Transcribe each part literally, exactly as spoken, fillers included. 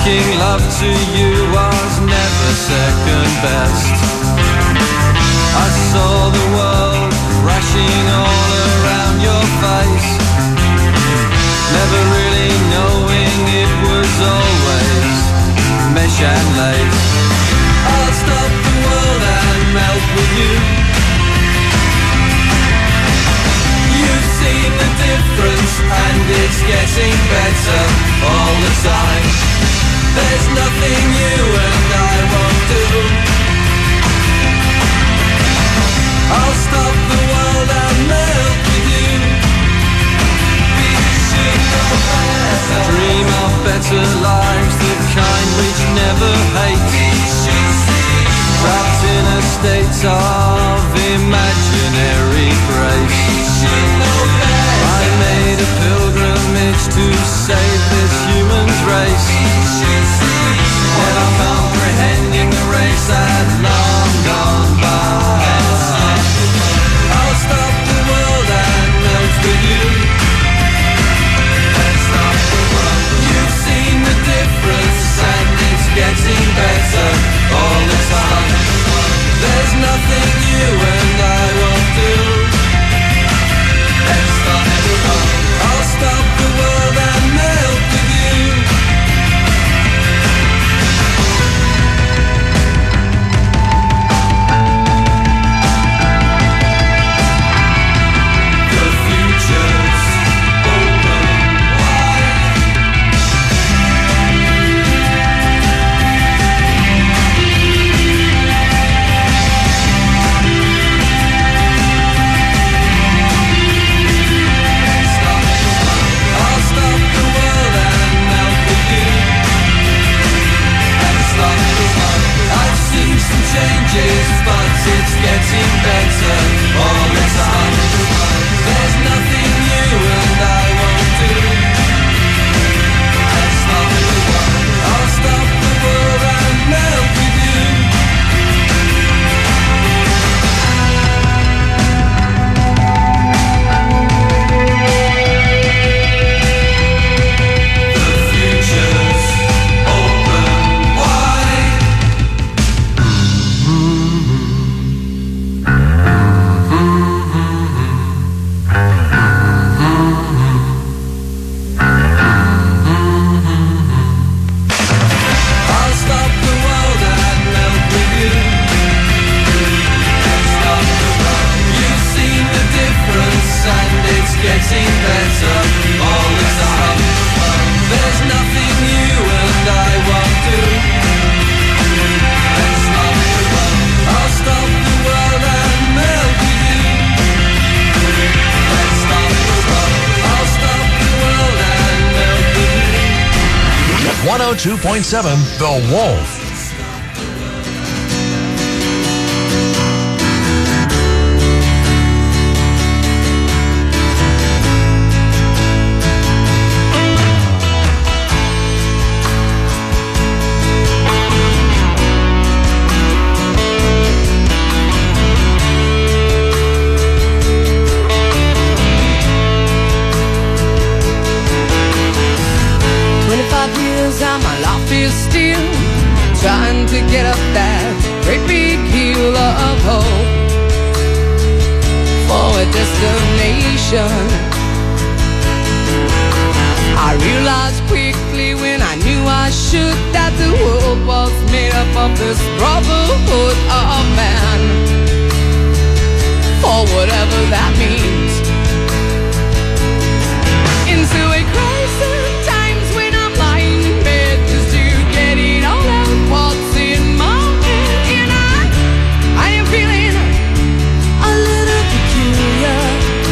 Making love to you was never second best. I saw the world crashing all around your face, never really knowing it was always mesh and lace. I'll stop the world and melt with you. You've seen the difference and it's getting better all the time. There's nothing you and I won't do. I'll stop the world and melt with you. We should know better. Dream of better lives, the kind which never hate. We should see. Trapped in a state of imaginary grace. We should know better. I made a pilgrimage to save this human race. We should see. Never comprehending the race had long gone by. I'll stop the world and melt with you. Let's stop the world. You've seen the difference and it's getting better all the time. There's nothing you and I won't do. Let's stop the world. I'll stop the world and melt with you. The future's open wide. I'll stop the world and melt with you. And stop the world. I've seen some changes, but it's getting better all the time. There's nothing you and I won't do. And stop the world. I'll stop the world and melt with you. The future's open wide. I'll stop the world and melt with you. And stop the world. You've seen the difference and it's getting better all the time. There's nothing you and I won't do. And stop the world. I'll stop the world and melt with you. And stop the world. I'll stop the world and melt with you. one oh two point seven The Wolf. Twenty-five years and my life is still trying to get up that great big hill of hope for a destination. I realized quickly when I knew I should that the world was made up of this brotherhood of man, for whatever that means. Into a crisis times when I'm lying in bed just to get it all out what's in my head. And I, I am feeling a little peculiar.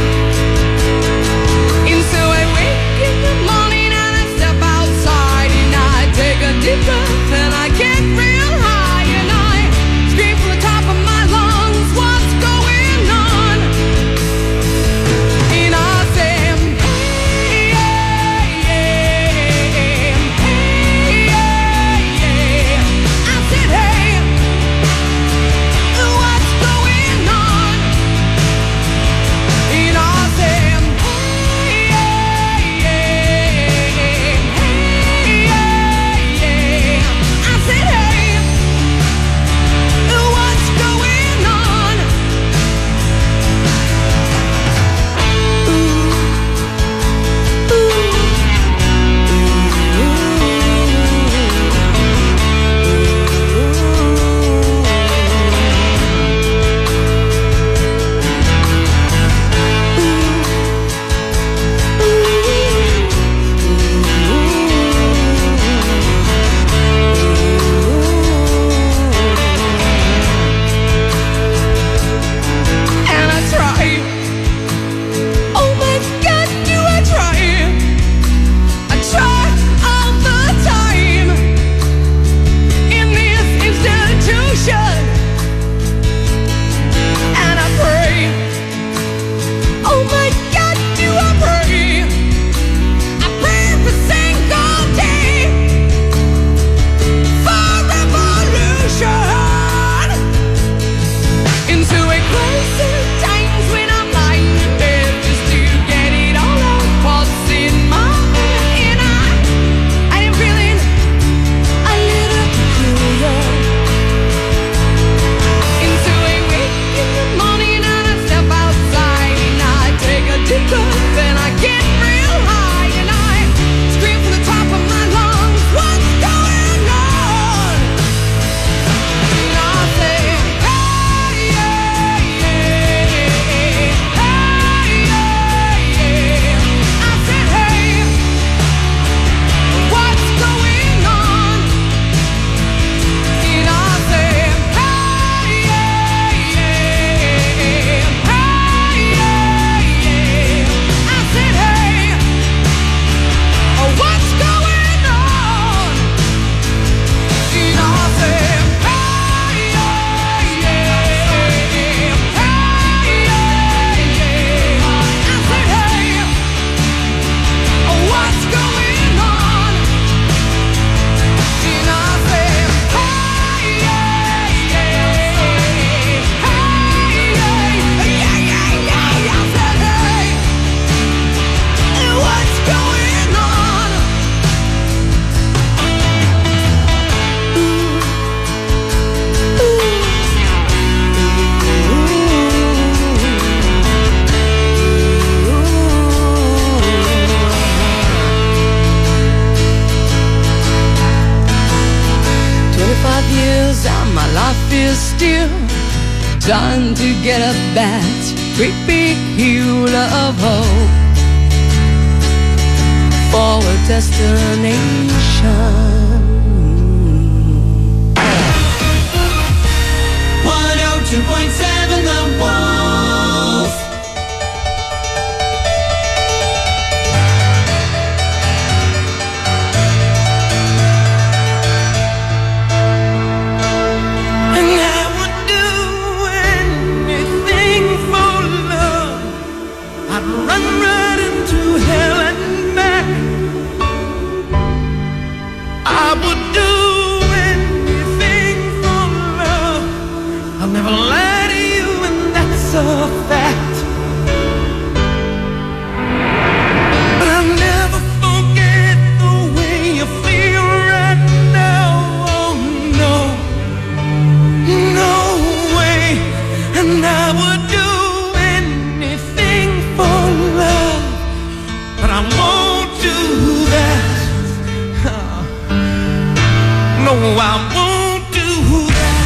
And so I wake in the morning and I step outside and I take a deep breath and I get real high and I scream from the top of my lungs, what's going on? there's still time to get up that great big hill of hope for a destination. one oh two point seven The Wolf. And I would do anything for love. I'd run right into hell and back. I would do anything for love. I'll never lie to you, and that's a fact. But I'll never forget the way you feel right now. Oh no, no way. And I would do anything for love, but I won't do that. No, I won't do that.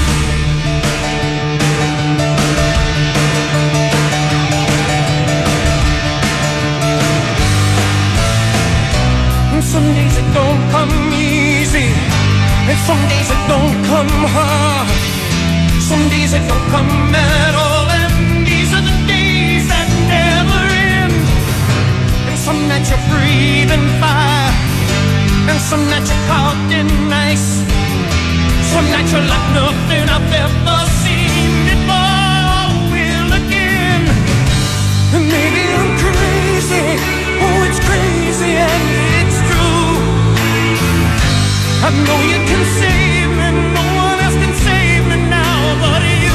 And some days it don't come easy, and some days it don't come hard. Some days it don't come at all, and these are the days that never end. And some nights you're breathing fire, and some nights you're caught in ice. Some nights you're like nothing I've ever seen before. Will again. And maybe I'm crazy. Oh, it's crazy and it's true. I know you can save me. No one else can save me now but you.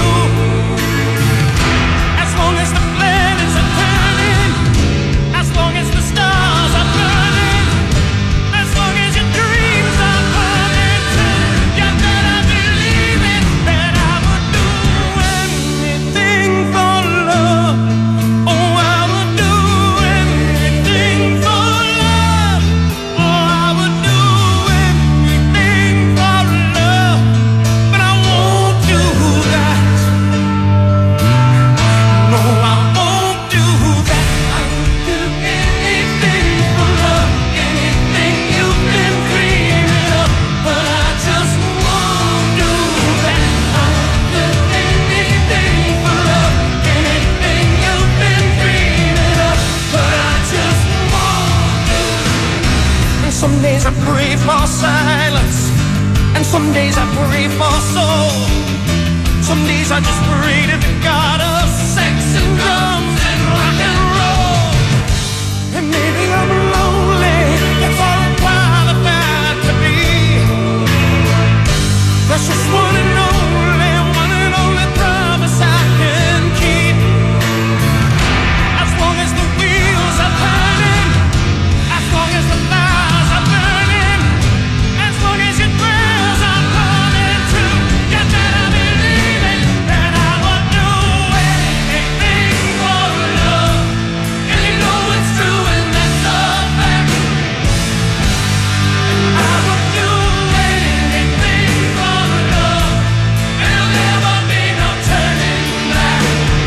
As long as the planets are turning, as long as the stars are burning, as long as your dreams are burning too, you better believe it, that I would do anything for love. Oh, I would do anything for love. Oh, I would do anything for love, but I won't do that. No, I won't do that. I would do anything for love, anything you've been dreaming of, but I just won't do that. I would do anything for love, anything you've been dreaming of, but I just won't do that. And some days I pray for silence, and some days I pray for soul. Some days I just pray to the God of sex and drums and rock and roll. And maybe I'm lonely, that's all I'm qualified to be. Precious one and only, one and only promise I can keep. As long as the wheels are turning, as long as the fires are burning, as long as your prayers are coming true, you better believe it, that I would do anything for love. And you know it's true, and that's a fact. I would do anything for love, and there'll never be no turning back.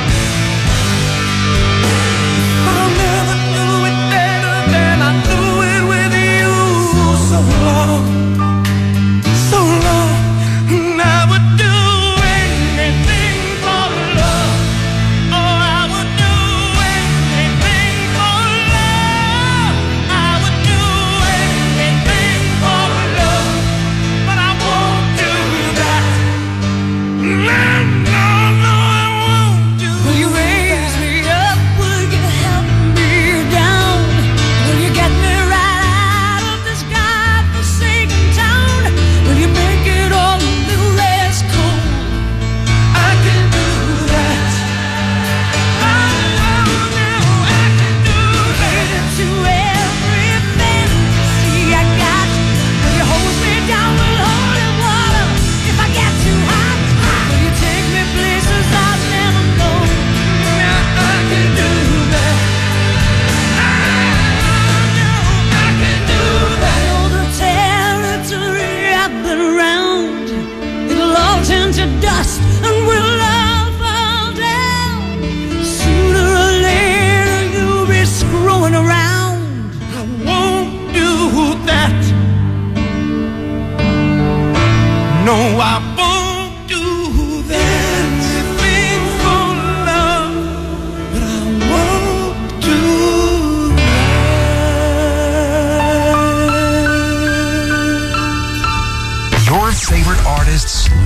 But I'll never do it better than I do it with you. So long, so long, and I would do anything for love. Oh, I would do anything for love. I would do anything for love, but I won't do that. No, no, no, I won't do Will you raise me up? Will you help me down? Will you get me right out of this godforsaken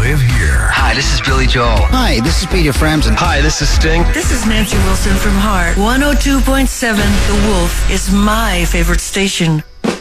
live here. Hi, this is Billy Joel. Hi, this is Peter Frampton. Hi, this is Sting. This is Nancy Wilson from Heart. one oh two point seven The Wolf is my favorite station.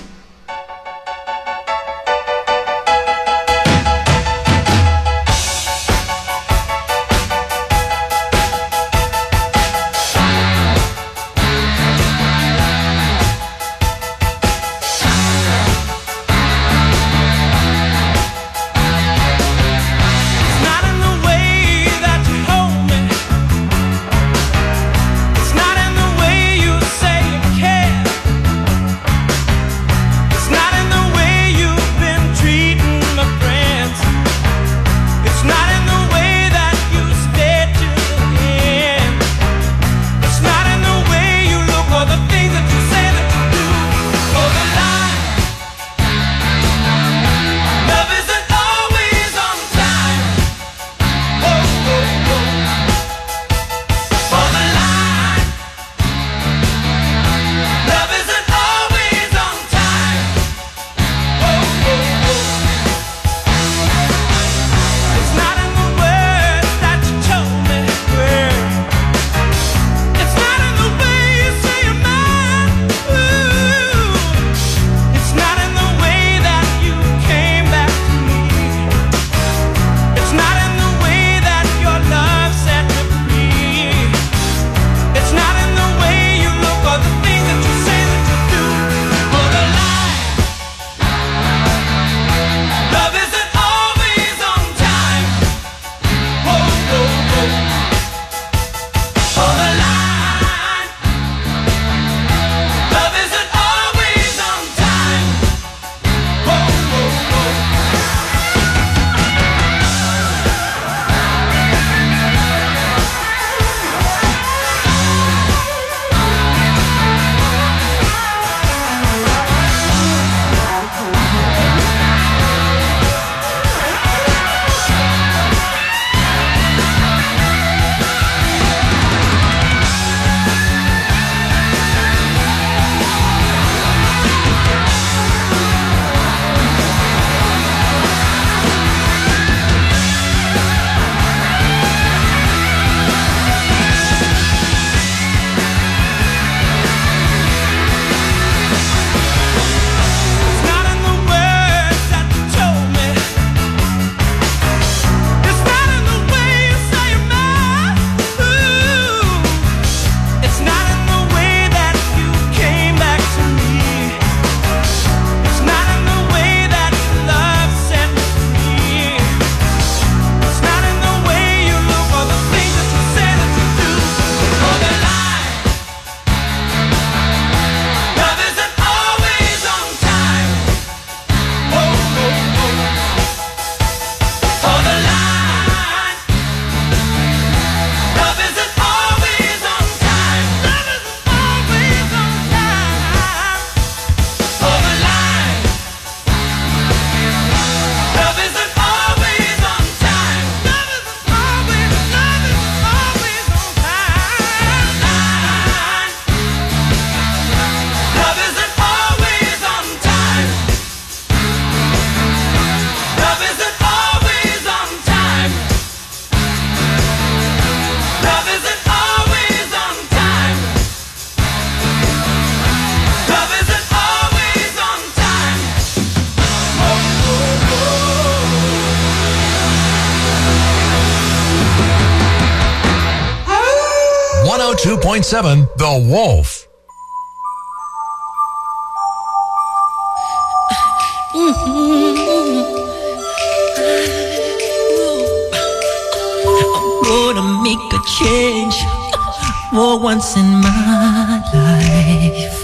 one oh two point seven The Wolf. I'm gonna make a change for once in my life.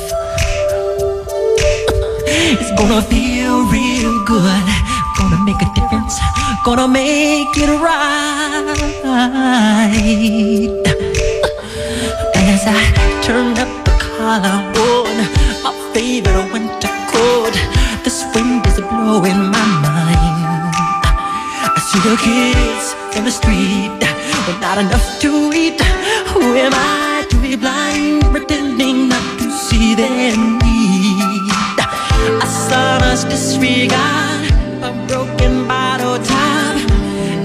It's gonna feel real good. Gonna make a difference. Gonna make it right. As I turn up the collar on my favorite winter coat, this wind is blowing my mind. I see the kids in the street with not enough to eat. Who am I to be blind, pretending not to see their need? A sonorous disregard, a broken bottle top,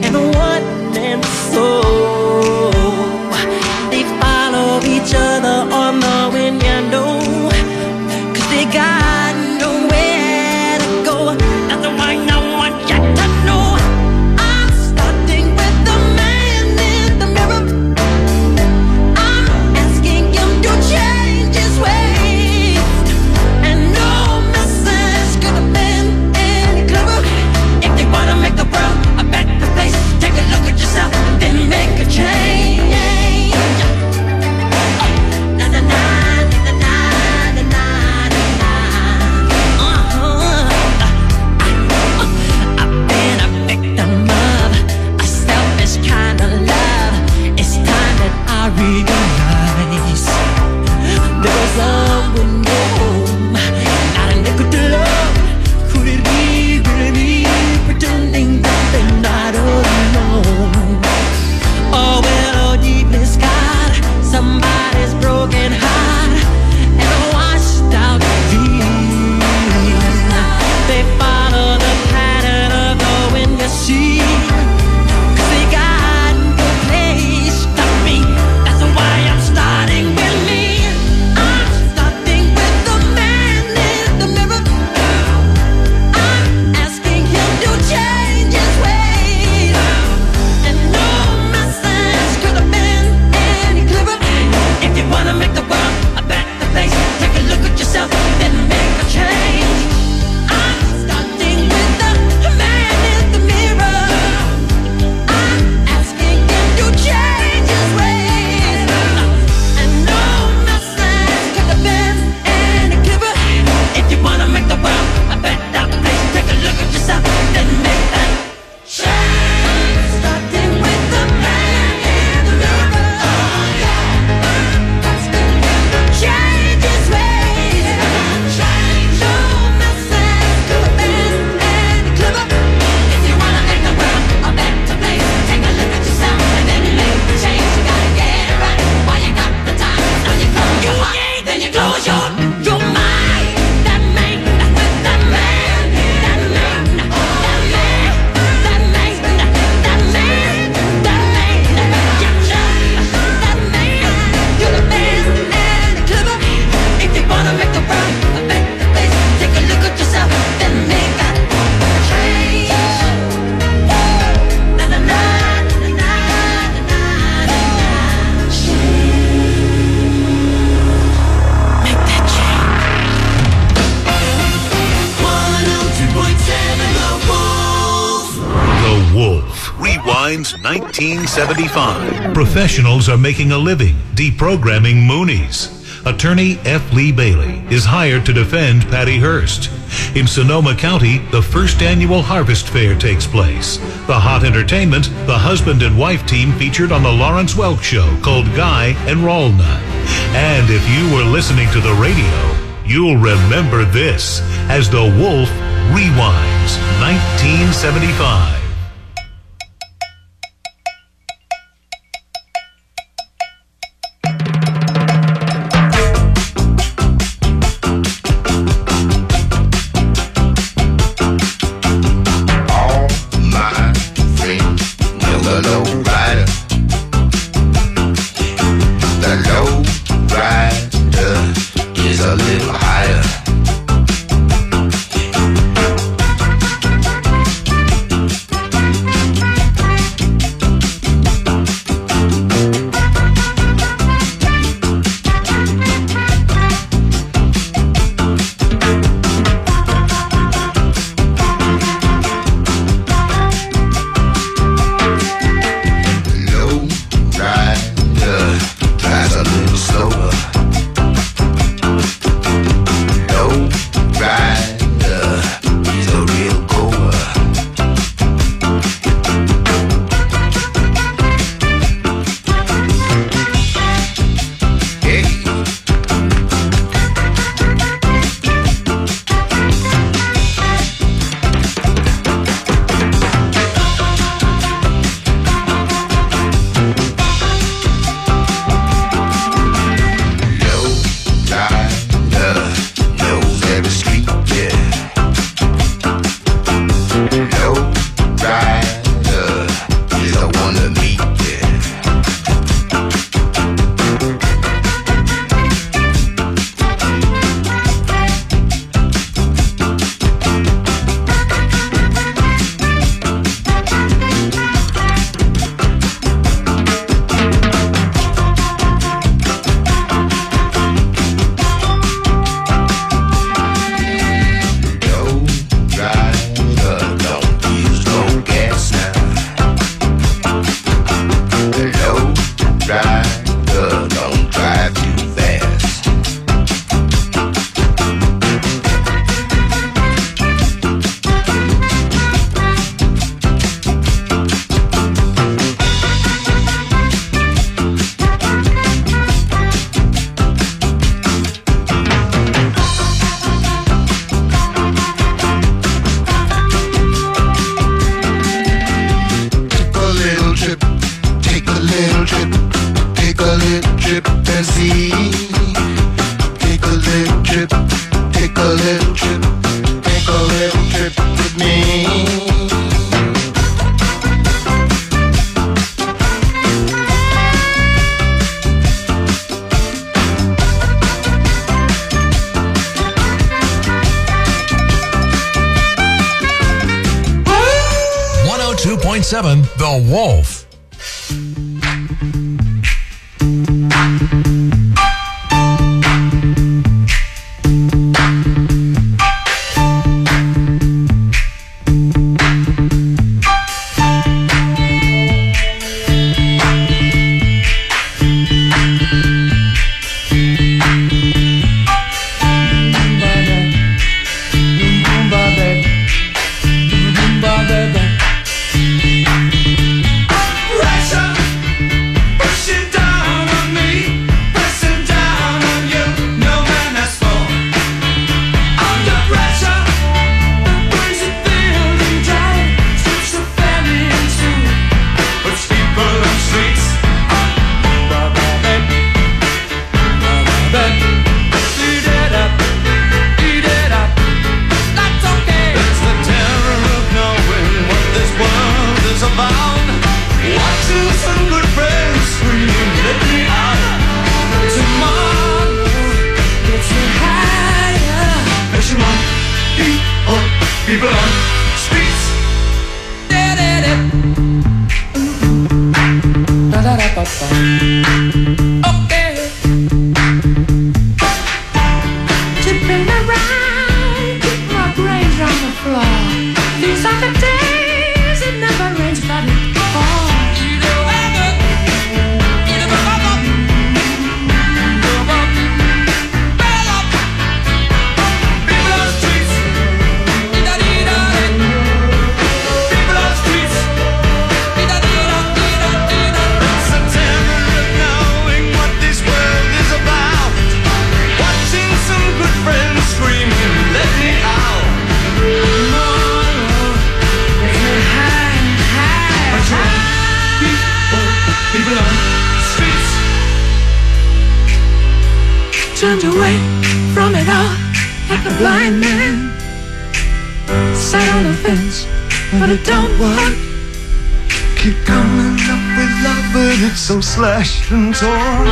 Wolf rewinds nineteen seventy-five. Professionals are making a living deprogramming Moonies. Attorney F. Lee Bailey is hired to defend Patty Hearst. In Sonoma County, the first annual Harvest Fair takes place. The hot entertainment, the husband and wife team featured on the Lawrence Welk Show called Guy and Ralna. And if you were listening to the radio, you'll remember this as the Wolf rewinds nineteen seventy-five. one oh two point seven The Wolf. People on streets. Okay. Tipping around, keep my brains on the floor. These are the days it never rains. elephants, but it don't work. Keep coming up with love, but it's so slashed and torn.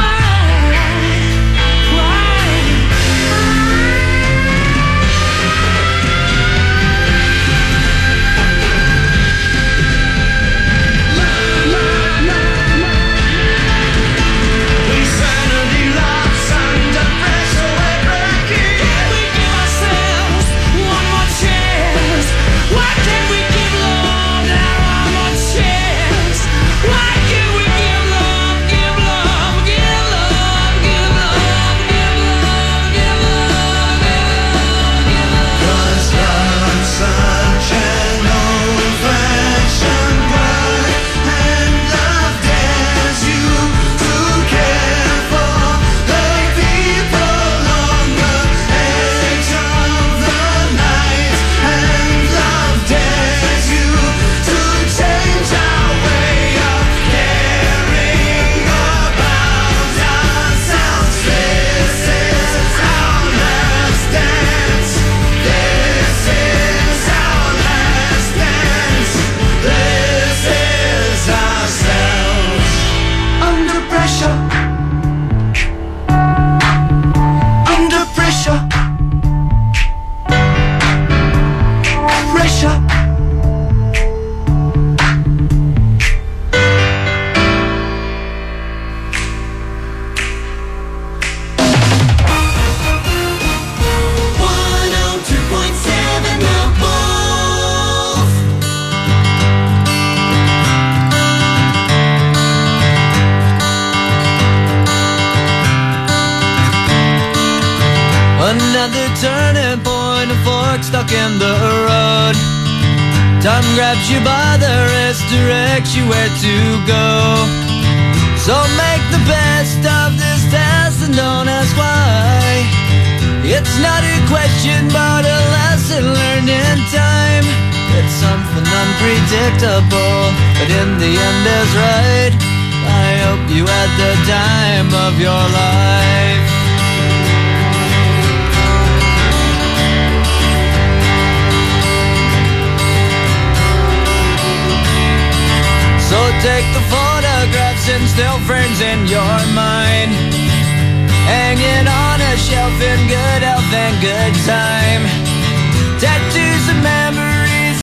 Another turning point, a fork stuck in the road. Time grabs you by the wrist, directs you where to go. So make the best of this test and don't ask why. It's not a question but a lesson learned in time. It's something unpredictable, but in the end is right. I hope you had the time of your life. So take the photographs and still frames in your mind, hanging on a shelf in good health and good time.